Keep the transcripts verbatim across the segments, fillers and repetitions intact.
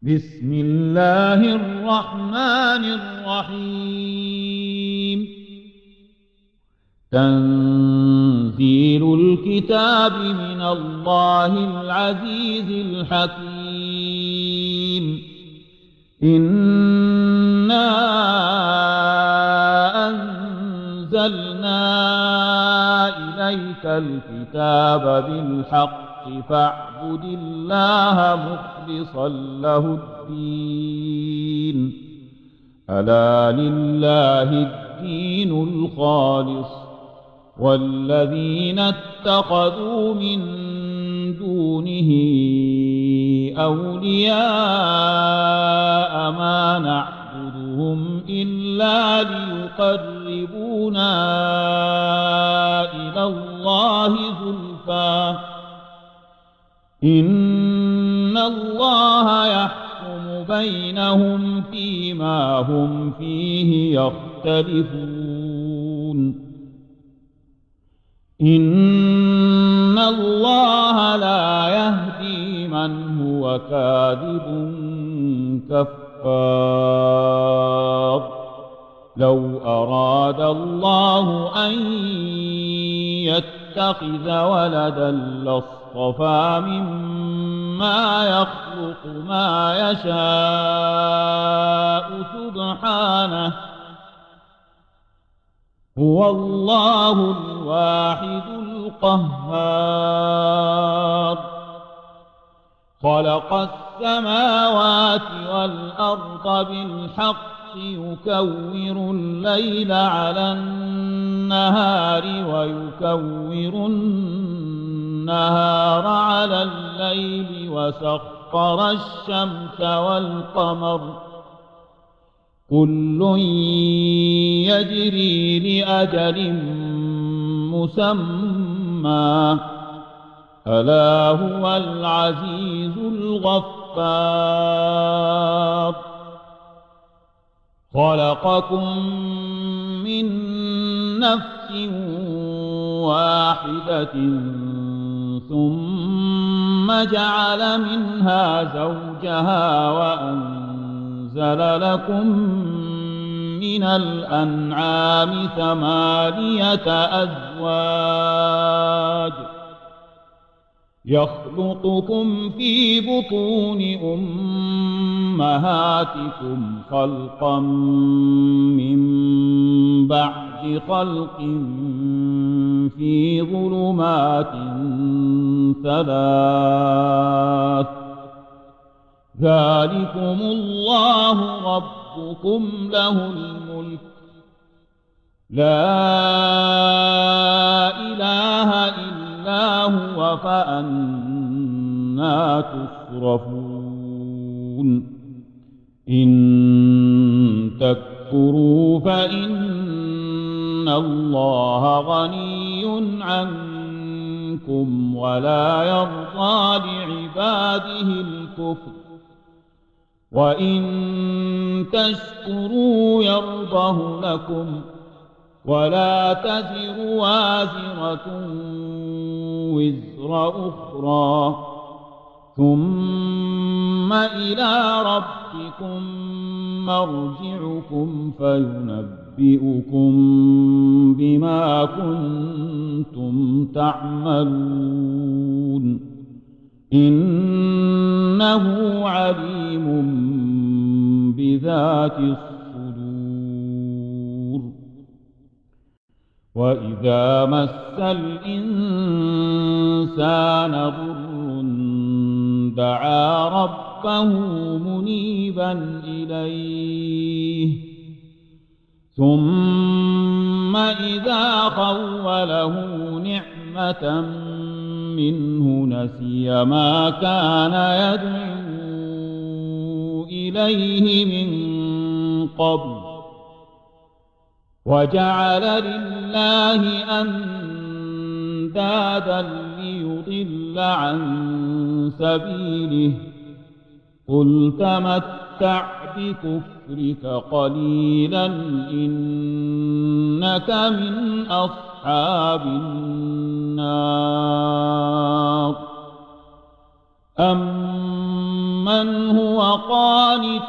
بسم الله الرحمن الرحيم تنزيل الكتاب من الله العزيز الحكيم إنا أنزلنا إليك الكتاب بالحق فاعبد الله مخلصا له الدين ألا لله الدين الخالص والذين اتخذوا من دونه أولياء ما نعبدهم إلا ليقربونا إلى الله زلفى إن الله يحكم بينهم فيما هم فيه يختلفون إن الله لا يهدي من هو كاذب كفار لو أراد الله أن يتخذ ولدا لاصطفى مما يخلق ما يشاء سبحانه هو الله الواحد القهار خلق السماوات والأرض بالحق يكور الليل على النهار ويكور النهار على الليل وسخر الشمس والقمر كل يجري لأجل مسمى ألا هو العزيز الغفار خلقكم من نفس واحدة ثم جعل منها زوجها وأنزل لكم من الأنعام ثمانية أزواج يخلقكم في بطون أمهاتكم خلقا من بعد خلق في ظلمات ثلاث ذلكم الله ربكم له الملك لا إله إلا هو فأنى تصرفون إن تكفروا فإن الله غني عنكم ولا يرضى لعباده الكفر وإن تشكروا يرضه لكم ولا تزر وازرة وزر أخرى ثم إلى ربكم مرجعكم فينبئكم بما كنتم تعملون إنه عليم بذات الصدور وإذا مس الإنسان ضر دعا ربه منيبا إليه ثم إذا خوله نعمة منه نسي ما كان يدعو إليه من قبل وجعل لله أندادا ليضل عن سبيله قل تمتع بكفرك قليلا إنك من أصحاب النار أَمَّنْ هُوَ قَانِتٌ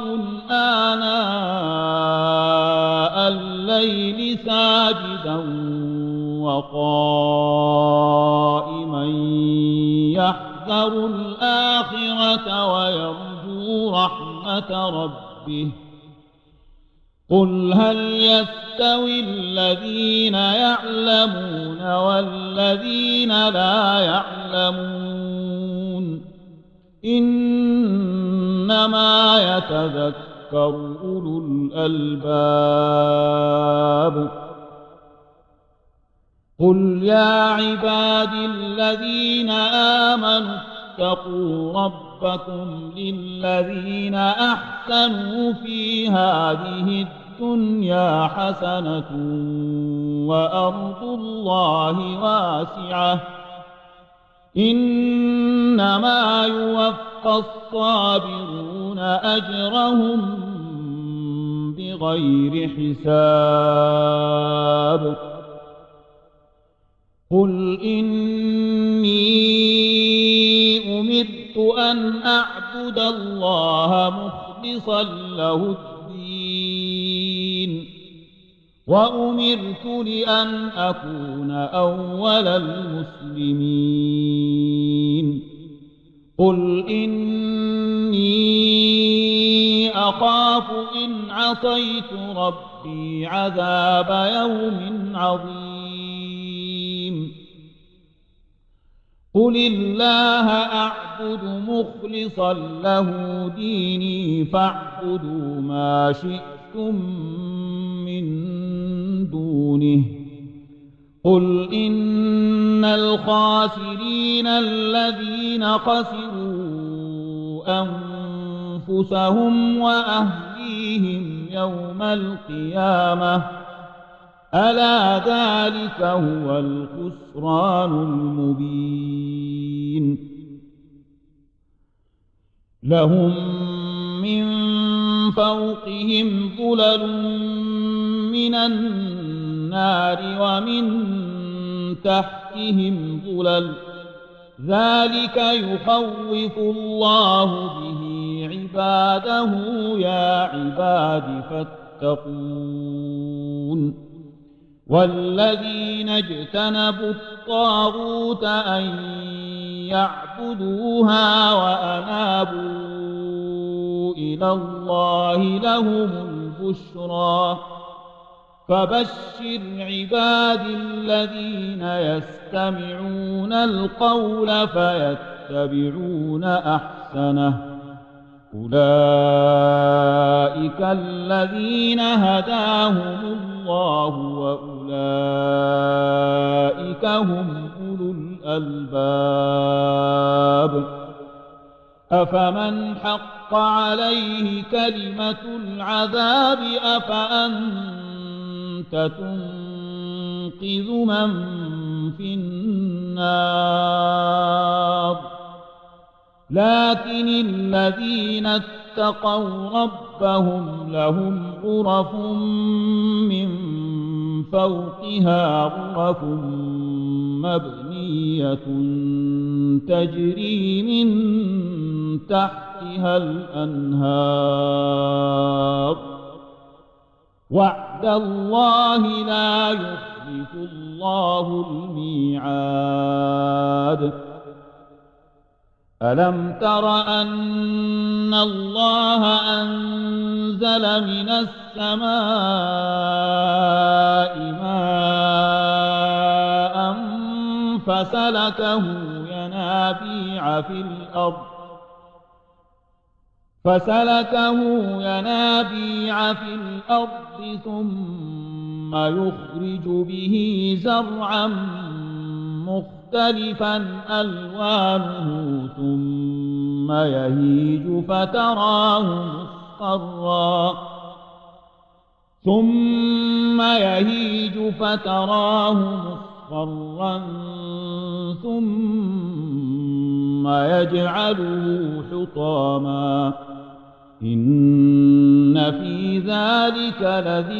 آنَاءَ اللَّيْلِ سَاجِدًا وَقَائِمًا يَحْذَرُ الْآخِرَةَ وَيَرْجُو رَحْمَةَ رَبِّهِ قُلْ هَلْ يَسْتَوِي الَّذِينَ يَعْلَمُونَ وَالَّذِينَ لَا يَعْلَمُونَ إِنَّمَا يَتَذَكَّرُ أُولُو الْأَلْبَابِ قُلْ يَا عِبَادِي الَّذِينَ آمَنُوا اتَّقُوا رَبَّكُمْ لِلَّذِينَ أَحْسَنُوا فِي هَذِهِ الدُّنْيَا حَسَنَةٌ وَأَرْضُ اللَّهِ وَاسِعَةٌ إِنَّمَا يُوَفَّى الصَّابِرُونَ أَجْرَهُم بِغَيْرِ حِسَابٍ قُلْ إِنِّي أُمِرْتُ أَنْ أَعْبُدَ اللَّهَ مُخْلِصًا لَهُ الدِّينَ وَأُمِرْتُ لِأَنْ أَكُونَ أَوَّلَ الْمُسْلِمِينَ قُلْ إِنِّي أَخَافُ إِنْ عَصَيْتُ رَبِّي عَذَابَ يَوْمٍ عَظِيمٍ قُلِ اللَّهَ أَعْبُدُ مُخْلِصًا لَهُ دِينِي فَاعْبُدُوا مَا شِئْتُم مِّن دُونِهِ قُلْ إِنَّ الْخَاسِرِينَ الَّذِينَ خَسِرُوا أَنفُسَهُمْ وَأَهْلِيهِمْ يَوْمَ الْقِيَامَةِ أَلَا ذَلِكَ هُوَ الْخُسْرَانُ الْمُبِينُ لَهُم مِّن فَوْقِهِمْ ظُلَلٌ مِّنَ النَّارِ وَمِن تَحْتِهِمْ ظُلَلٌ ذَلِكَ يُخَوِّفُ اللَّهُ بِهِ عِبَادَهُ يَا عِبَادِ فَاتَّقُونِ وَالَّذِينَ اجْتَنَبُوا الطَّاغُوتَ أَن يَعْبُدُوهَا وَأَنَابُوا إِلَى اللَّهِ لَهُمُ الْبُشْرَىٰ فَبَشِّرْ عِبَادِي الَّذِينَ يَسْتَمِعُونَ الْقَوْلَ فَيَتَّبِعُونَ أَحْسَنَهُ أُولَٰئِكَ الَّذِينَ هَدَاهُمُ اللَّهُ وَأُولَٰئِكَ هُمْ أُولُو الْأَلْبَابِ أَفَمَنْ حَقَّ عَلَيْهِ كَلِمَةُ الْعَذَابِ أَفَأَنتَ تُنقِذُ مَن فِي النَّارِ لكن الذين اتقوا ربهم لهم غرف من فوقها غرف مبنية تجري من تحتها الأنهار وعد الله لا يخلف الله الميعاد ألم تر أن الله أنزل من السماء ماء فسلكه ينابيع في الأرض فسلكه ينابيع في الأرض ثم يخرج به زرعا مختلفا ألوانه ثم يهيج فتراه مصفرا ثم يهيج فتراه مصفرا ثم يجعله حطاما إن في ذلك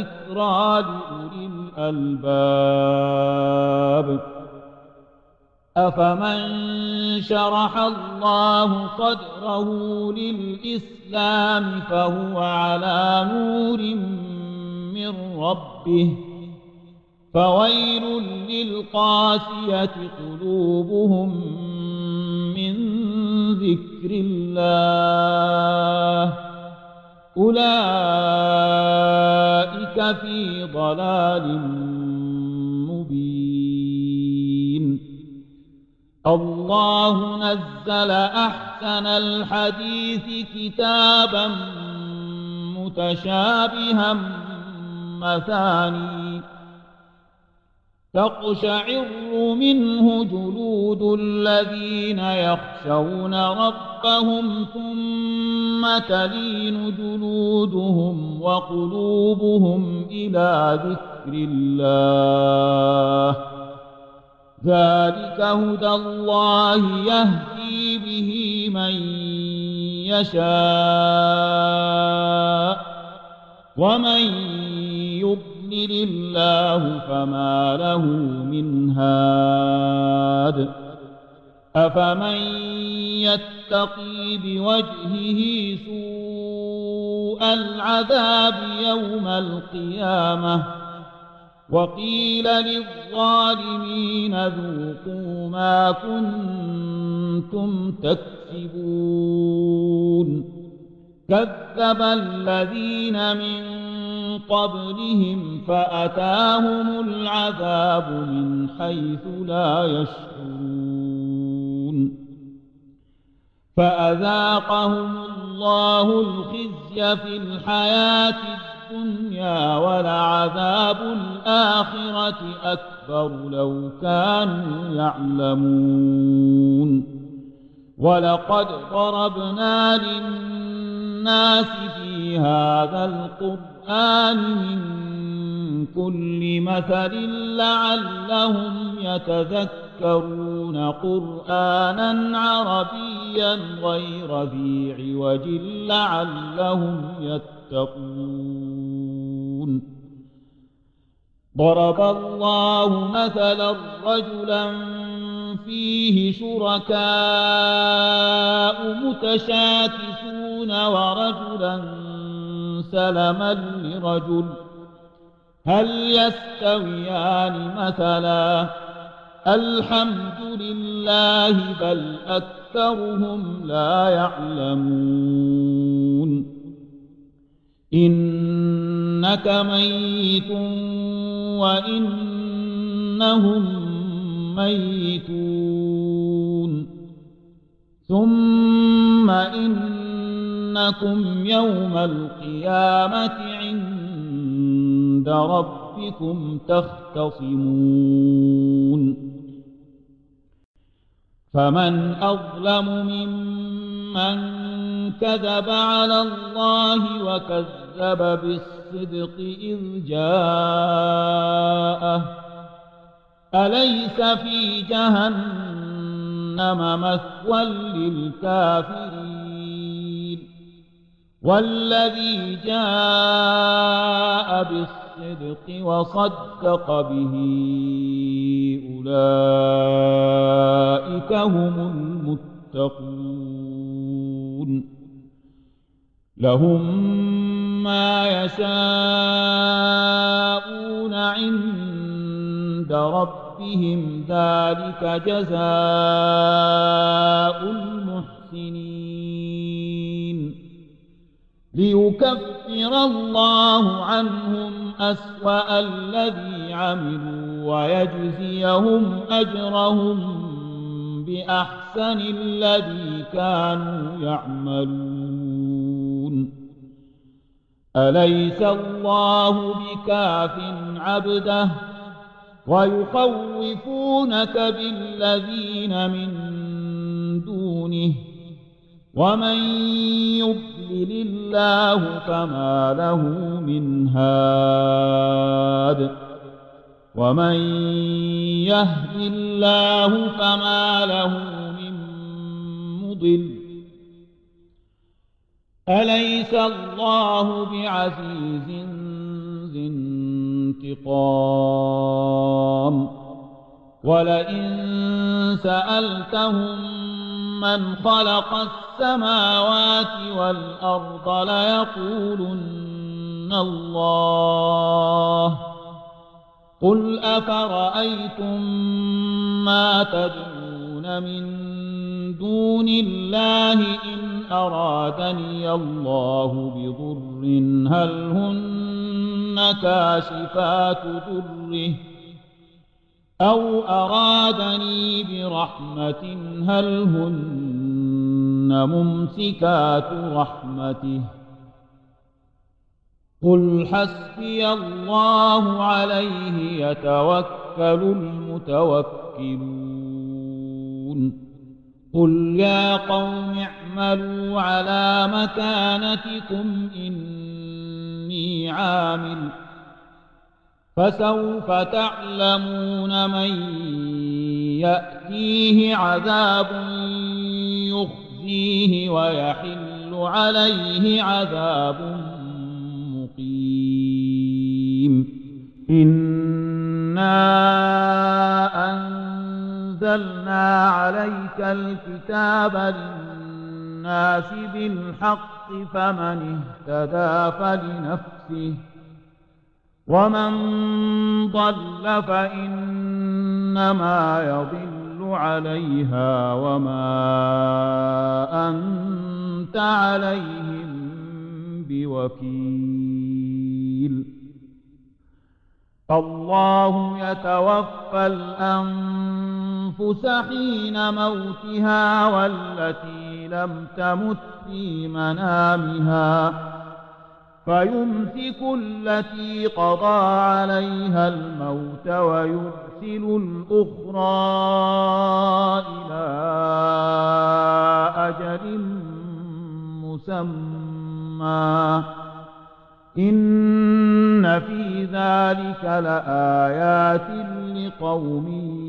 لذكرى لأولي الألباب أفمن شرح الله صدره للإسلام فهو على نور من ربه فويل للقاسية قلوبهم من ذكر الله أولئك في ضلال مبين. الله نزل أحسن الحديث كتابا متشابها مثاني تقشعر منه جلود الذين يخشون ربهم ثم تلين جلودهم وقلوبهم إلى ذكر الله ذلك هدى الله يهدي به من يشاء ومن يضلل الله فما له من هاد. أفمن يتقي بوجهه سوء العذاب يوم القيامة وقيل للظالمين ذوقوا ما كنتم تكسبون. كذب الذين من قبلهم فأتاهم العذاب من حيث لا يشعرون فأذاقهم الله الخزي في الحياة الدنيا ولعذاب الآخرة أكبر لو كانوا يعلمون. ولقد ضربنا للناس في هذا القرآن من كل مثل لعلهم يتذكرون قرآنا عربيا غير ذي عوج لعلهم يتقون. ضرب الله مثلا رجلا فيه شركاء متشاكسون ورجلا سلما لرجل هل يستويان مثلا الحمد لله بل أكثرهم لا يعلمون. إنك ميت وإنهم ميتون ثم إنكم يوم القيامة عند ربكم تختصمون. فمن أظلم ممن كذب على الله وكذب بالصدق إذ جاءه أليس في جهنم مثوى للكافرين والذي جاء بالصدق وصدق به أولئك هم المتقون. لهم ما يشاءون عند ربهم ذلك جزاء المحسنين. ليكفر الله عنهم أسوأ الذي عملوا ويجزيهم أجرهم بأحسن الذي كانوا يعملون. أليس الله بكاف عبده ويخوفونك بالذين من دونه ومن يضلل الله فما له من هاد ومن يهد الله فما له من مضل. أليس الله بعزيز ذي انتقام ولئن سألتهم من خلق السماوات والأرض ليقولن الله. قل أفرأيتم ما تدعون من دون الله إن أرادني الله بضر هل هن كاشفات ضره أو أرادني برحمة هل هن ممسكات رحمته. قل حسبي الله عليه يتوكل المتوكلون. قل يا قوم اعملوا على مكانتكم إني عامل فسوف تعلمون من يأتيه عذاب يخزيه ويحل عليه عذاب مقيم. إنا أنزلنا عليك الكتاب للناس بالحق فمن اهتدى فلنفسه ومن ضل فإنما يضل عليها وما أنت عليهم بوكيل. الله يتوفى الأنفس حين موتها والتي لم تمت في منامها فيمسك التي قضى عليها الموت ويرسل الأخرى إلى أجل مسمى إن في ذلك لآيات لقوم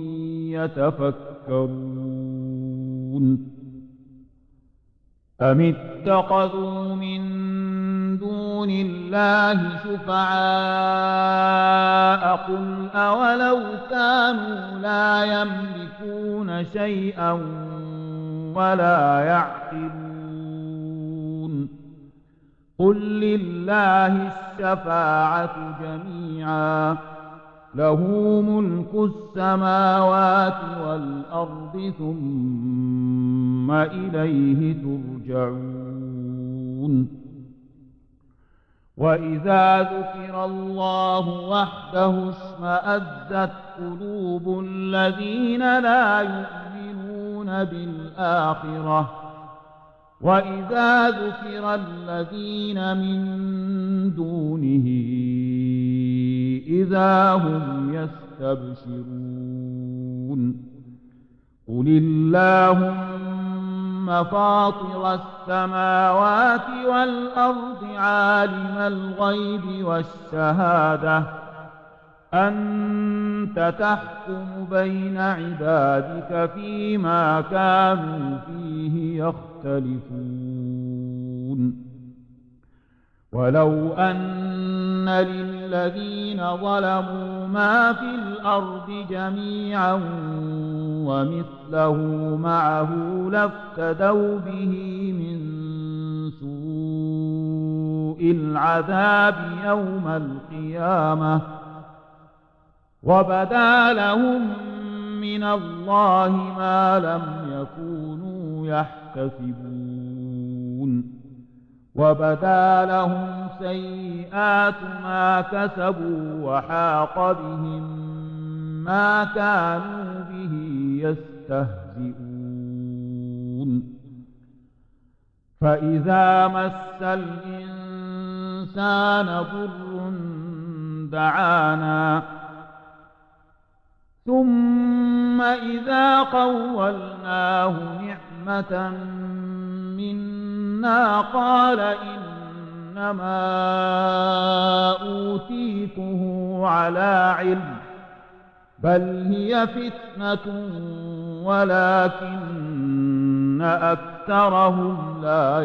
يتفكرون. أم اتخذوا من دون الله شفعاء قل أولو كانوا لا يملكون شيئا ولا يعقلون. قل لله الشفاعة جميعا له ملك السماوات والأرض ثم إليه ترجعون. وإذا ذكر الله وحده اشمأزت قلوب الذين لا يؤمنون بالآخرة وإذا ذكر الذين من دونه إذا هم يستبشرون. قل اللهم فاطر السماوات والأرض عالم الغيب والشهادة أنت تحكم بين عبادك فيما كانوا فيه يختلفون. ولو أن للذين ظلموا ما في الأرض جميعا ومثله معه لافتدوا به من سوء العذاب يوم القيامة وبدا لهم من الله ما لم يكونوا يحتسبون. وبدا لهم سيئات ما كسبوا وحاق بهم ما كانوا به يستهزئون. فإذا مس الإنسان ضر دعانا ثم إذا خولناه نعمة منا قال إنما أوتيته على علم بل هي فتنة ولكن أكثرهم لا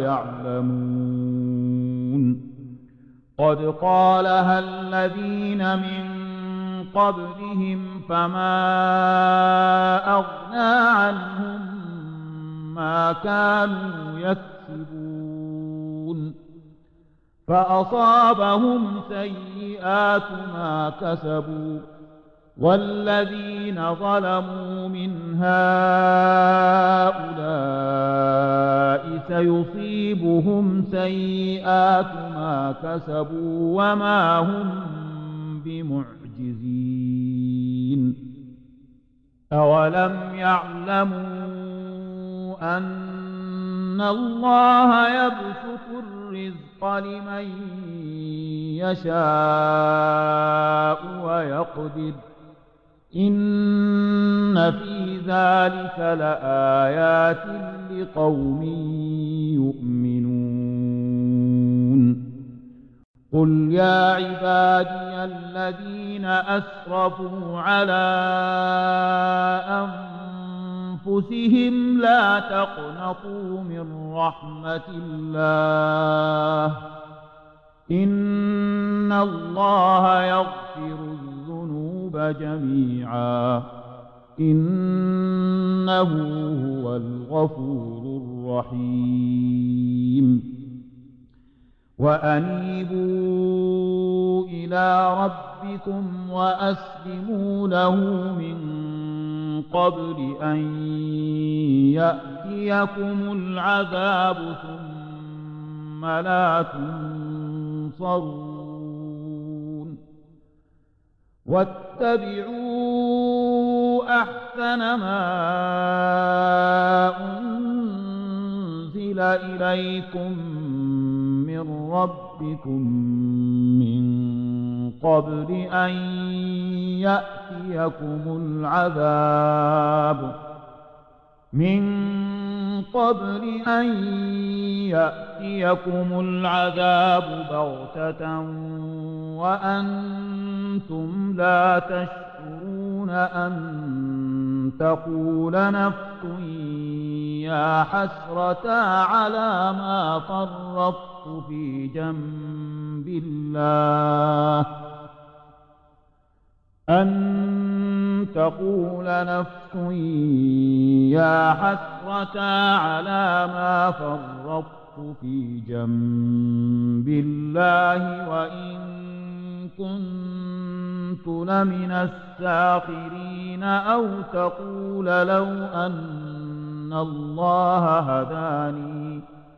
يعلمون. قد قالها الذين من قبلهم فما أغنى عنهم ما كانوا يكسبون فأصابهم سيئات ما كسبوا والذين ظلموا من هؤلاء سيصيبهم سيئات ما كسبوا وما هم بمعجزين أولم يعلموا أن الله يبسط الرزق لمن يشاء ويقدر إن في ذلك لآيات لقوم يؤمنون قل يا عبادي الذين أسرفوا على أنفسهم لا تقنطوا من رحمة الله إن الله يغفر الذنوب جميعا إنه هو الغفور الرحيم وأنيبوا إلى ربكم وأسلموا له من قبل أن يأتيكم العذاب ثم لا تنصرون واتبعوا أحسن ما أنزل إليكم من ربكم من قبل أن يأتيكم العذاب من قبل أن يأتيكم العذاب بغتة وأنتم لا تشعرون أن تقول نفس يا حسرة على ما فرطت في جنب الله أن تقول نفس يا حسرة على ما فرطت في جنب الله وإن كنت لمن الساخرين أو تقول لو أن الله هداني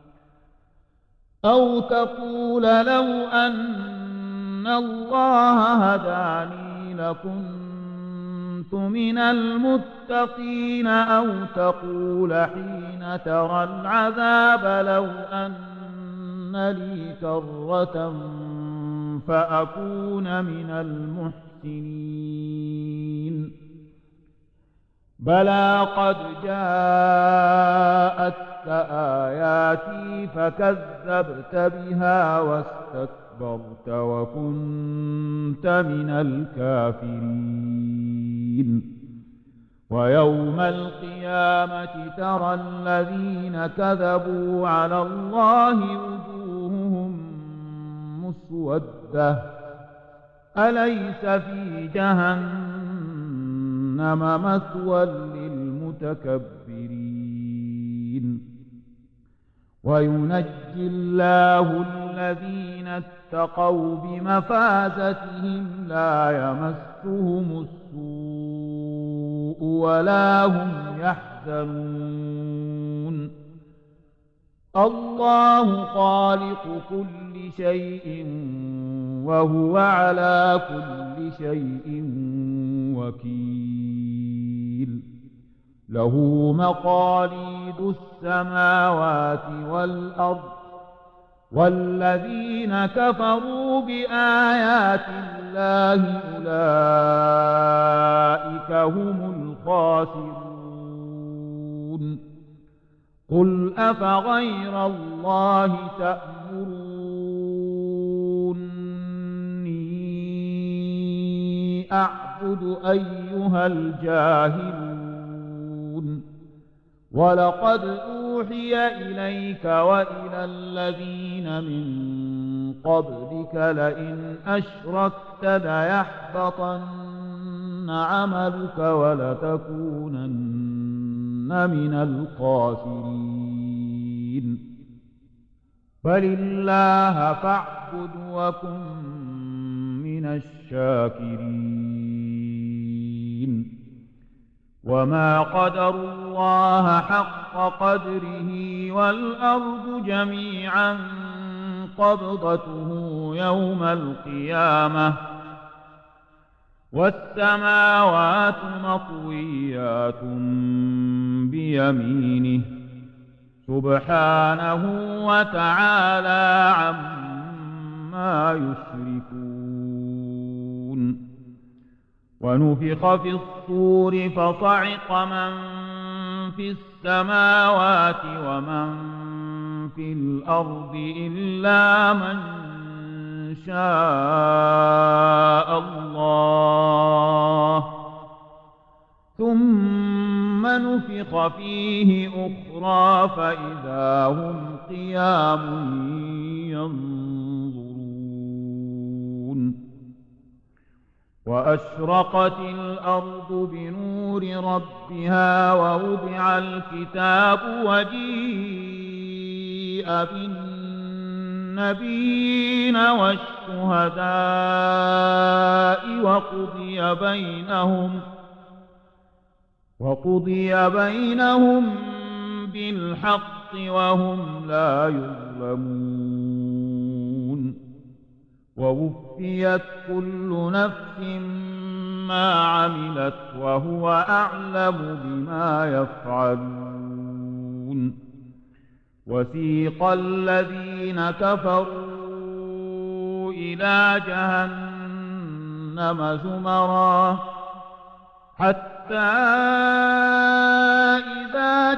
أو تقول لو أن الله هداني لكنت من المتقين أو تقول حين ترى العذاب لو أن لي كرة فأكون من المحسنين بلى قد جاءتك آياتي فكذبت بها واستكبرت وكنت من الكافرين ويوم القيامة ترى الذين كذبوا على الله وجوههم مسودة أليس في جهنم مثوى للمتكبرين وينجي الله الذين اتقوا بمفازتهم لا يمسهم السوء ولا هم يحزنون الله خالق كل شيء وهو على كل شيء وكيل له مقاليد السماوات والأرض والذين كفروا بآيات الله أولئك هم الخاسرون قل أفغير الله تأمروني أعبد أيها الجاهلون ولقد أوحي إليك وإلى الذين من قبلك لئن أشركت ليحبطن عملك ولتكونن من الخاسرين بل الله فاعبد وكن من الشاكرين وما قدروا الله حق قدره والأرض جميعا قبضته يوم القيامة والسماوات مطويات بيمينه سبحانه وتعالى عما يشركون ونفخ في الصور فصعق من في السماوات ومن في الأرض إلا من شاء الله ثم نفخ فيه أخرى فإذا هم قيام ينظرون وأشرقت الأرض بنور ربها ووضع الكتاب وجيء بالنبيين والشهداء وقضي بينهم وقضي بينهم بالحق وهم لا يظلمون ووفيت كل نفس ما عملت وهو أعلم بما يفعلون وسيق الذين كفروا إلى جهنم زمرا حتى إذا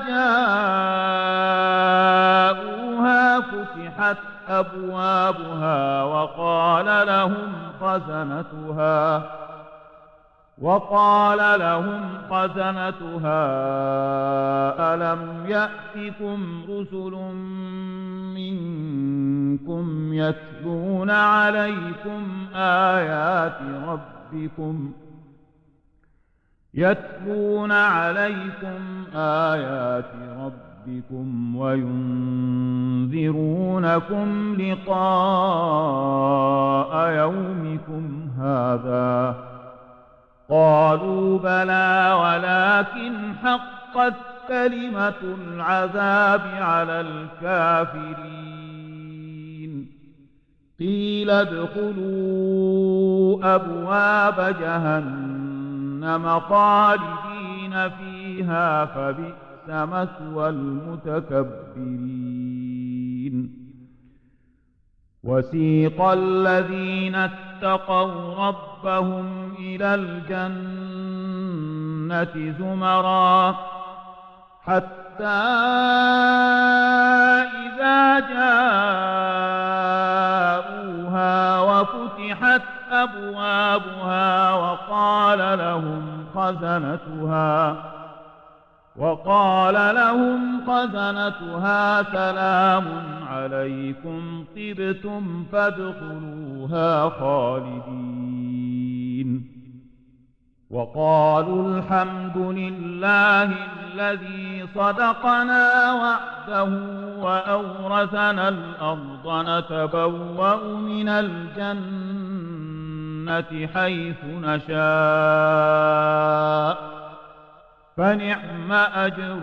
جاءوها فتحت أبوابها وقال لهم خزنتها وقال لهم خزنتها ألم يأتكم رسل منكم يتلون عليكم آيات ربكم يتلون عليكم آيات ربكم وينذرونكم لقاء يومكم هذا قالوا بلى ولكن حقت كلمة العذاب على الكافرين قيل ادخلوا أبواب جهنم خالدين فيها فبئس مثوى المتكبرين وسيق الذين اتقوا ربهم إلى الجنة زمرا حتى إذا جاءوها وفتحت أبوابها وقال لهم خزنتها وقال لهم خزنتها سلام عليكم طبتم فادخلوها خالدين وقالوا الحمد لله الذي صدقنا وعده وأورثنا الأرض نتبوأ من الجنة حيث نشاء فنعم أجر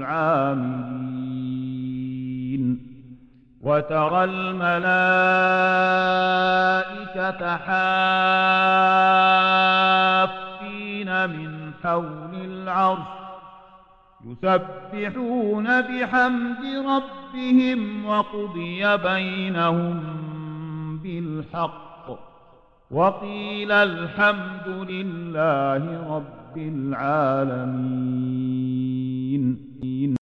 العاملين وترى الملائكة حافين من حول العرش يسبحون بحمد ربهم وقضي بينهم بالحق وقيل الحمد لله رب العالمين